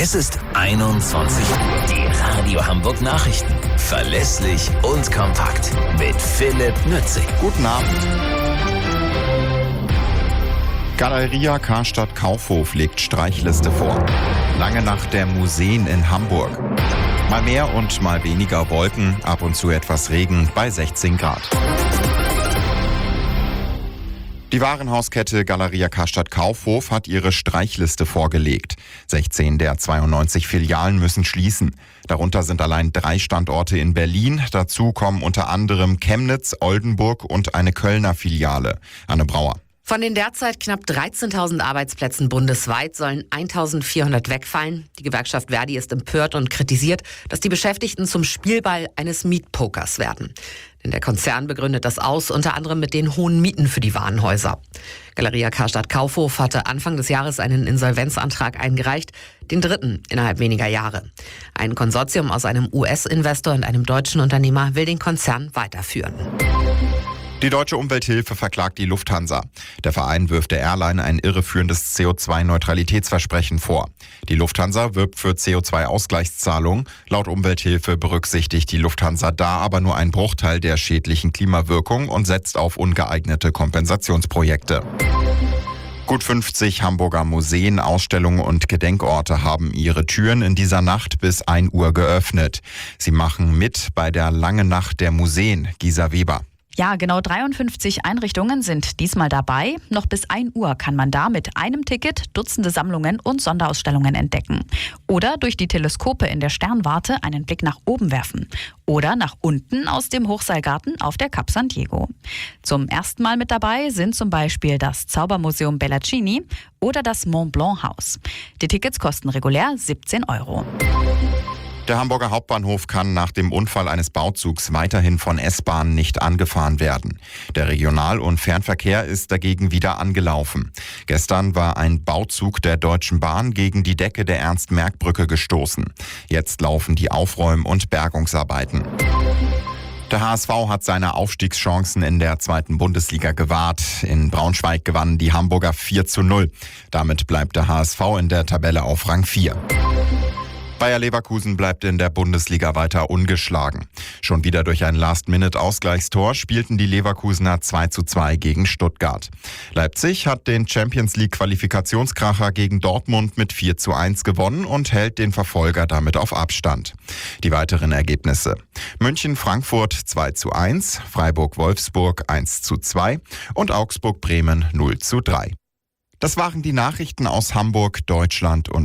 Es ist 21 Uhr. Die Radio Hamburg Nachrichten. Verlässlich und kompakt. Mit Philipp Nützig. Guten Abend. Galeria Karstadt Kaufhof legt Streichliste vor. Lange Nacht der Museen in Hamburg. Mal mehr und mal weniger Wolken, ab und zu etwas Regen bei 16 Grad. Die Warenhauskette Galeria Karstadt Kaufhof hat ihre Streichliste vorgelegt. 16 der 92 Filialen müssen schließen. Darunter sind allein 3 Standorte in Berlin. Dazu kommen unter anderem Chemnitz, Oldenburg und eine Kölner Filiale. Anne Brauer. Von den derzeit knapp 13.000 Arbeitsplätzen bundesweit sollen 1.400 wegfallen. Die Gewerkschaft Verdi ist empört und kritisiert, dass die Beschäftigten zum Spielball eines Mietpokers werden. Denn der Konzern begründet das aus, unter anderem mit den hohen Mieten für die Warenhäuser. Galeria Karstadt Kaufhof hatte Anfang des Jahres einen Insolvenzantrag eingereicht, den dritten innerhalb weniger Jahre. Ein Konsortium aus einem US-Investor und einem deutschen Unternehmer will den Konzern weiterführen. Die Deutsche Umwelthilfe verklagt die Lufthansa. Der Verein wirft der Airline ein irreführendes CO2-Neutralitätsversprechen vor. Die Lufthansa wirbt für CO2-Ausgleichszahlungen. Laut Umwelthilfe berücksichtigt die Lufthansa da aber nur einen Bruchteil der schädlichen Klimawirkung und setzt auf ungeeignete Kompensationsprojekte. Gut 50 Hamburger Museen, Ausstellungen und Gedenkorte haben ihre Türen in dieser Nacht bis 1 Uhr geöffnet. Sie machen mit bei der Langen Nacht der Museen. Gisa Weber. Ja, genau 53 Einrichtungen sind diesmal dabei. Noch bis 1 Uhr kann man da mit einem Ticket Dutzende Sammlungen und Sonderausstellungen entdecken. Oder durch die Teleskope in der Sternwarte einen Blick nach oben werfen. Oder nach unten aus dem Hochseilgarten auf der Cap San Diego. Zum ersten Mal mit dabei sind zum Beispiel das Zaubermuseum Bellaccini oder das Mont Blanc Haus. Die Tickets kosten regulär 17 €. Der Hamburger Hauptbahnhof kann nach dem Unfall eines Bauzugs weiterhin von S-Bahnen nicht angefahren werden. Der Regional- und Fernverkehr ist dagegen wieder angelaufen. Gestern war ein Bauzug der Deutschen Bahn gegen die Decke der Ernst-Merck-Brücke gestoßen. Jetzt laufen die Aufräum- und Bergungsarbeiten. Der HSV hat seine Aufstiegschancen in der 2. Bundesliga gewahrt. In Braunschweig gewannen die Hamburger 4:0. Damit bleibt der HSV in der Tabelle auf Rang 4. Bayer Leverkusen bleibt in der Bundesliga weiter ungeschlagen. Schon wieder durch ein Last-Minute-Ausgleichstor spielten die Leverkusener 2:2 gegen Stuttgart. Leipzig hat den Champions-League-Qualifikationskracher gegen Dortmund mit 4:1 gewonnen und hält den Verfolger damit auf Abstand. Die weiteren Ergebnisse: München-Frankfurt 2:1, Freiburg-Wolfsburg 1:2 und Augsburg-Bremen 0:3. Das waren die Nachrichten aus Hamburg, Deutschland und